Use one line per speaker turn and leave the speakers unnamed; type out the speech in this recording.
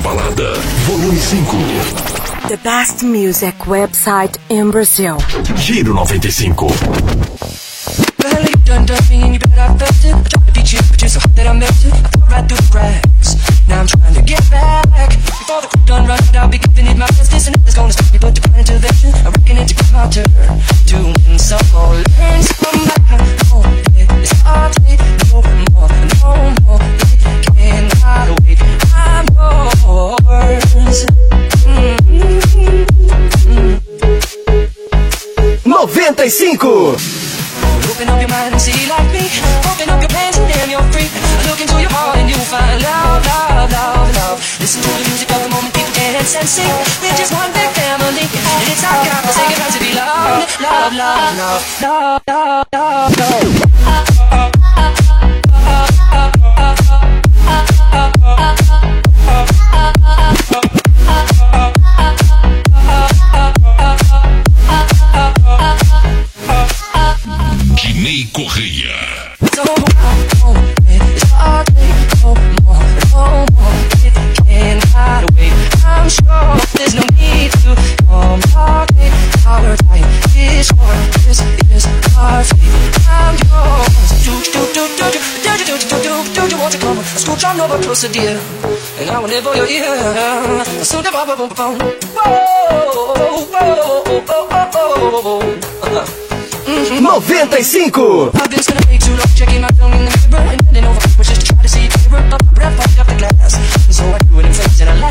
Balada, volume 5.
The best music website in Brazil.
Giro 95.
Well, you done me and you bet I felt it. I tried to beat you, but you're so hot that I melted. I fell right through the cracks. Now I'm trying to get back. Before the clock done run, I'll be giving it my best. This and it's gonna stop me, but to find intervention, I reckon it's my turn to win some or learn some. Oh, yeah, it's hard to take no more, no more. It cannot wait. I'm yours.
95.
Open up your mind and see like me. Open up your plans and damn you're free. Look into your heart and you'll find love, love, love, love. Listen to the music of the moment, people dance and sing. We're just one big family, and it's our God forsaken right to be loved, love, love, love, love, love, love, love.
Dinei Correia.
So it's hard to take no more, no more. It can't hide away. I'm sure there's no need to complicate. Our time is short. This is our fate. I'm yours. Do you want to come? Scooch on over closer, dear. And I will live for your ear. Soon to pop, boom, boom. Whoa, whoa, whoa, whoa.
95.
I've been spending way too long checking my tongue in the mirror and bending over backwards just to try to see clearer. But my breath popped up the glass, and so I do it in flames and I laugh.